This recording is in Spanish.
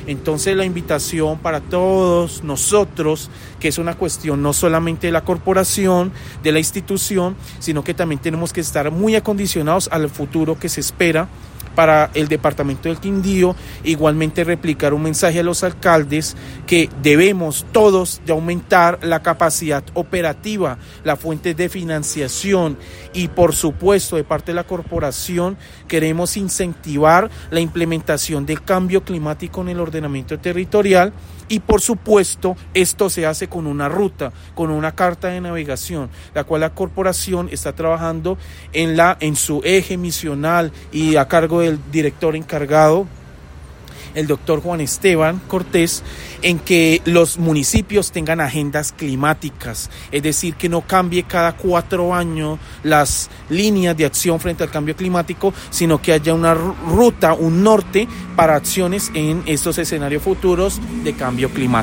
Entonces la invitación para todos nosotros, que es una cuestión no solamente de la corporación, de la institución, sino que también tenemos que estar muy acondicionados al futuro que se espera para el departamento del Quindío. Igualmente replicar un mensaje a los alcaldes que debemos todos de aumentar la capacidad operativa, la fuente de financiación, y por supuesto de parte de la corporación queremos incentivar la implementación del cambio climático en el ordenamiento territorial. Y por supuesto esto se hace con una ruta, con una carta de navegación, la cual la corporación está trabajando en su eje misional y a cargo del director encargado, el doctor Juan Esteban Cortés, en que los municipios tengan agendas climáticas, es decir, que no cambie cada 4 años las líneas de acción frente al cambio climático, sino que haya una ruta, un norte para acciones en estos escenarios futuros de cambio climático.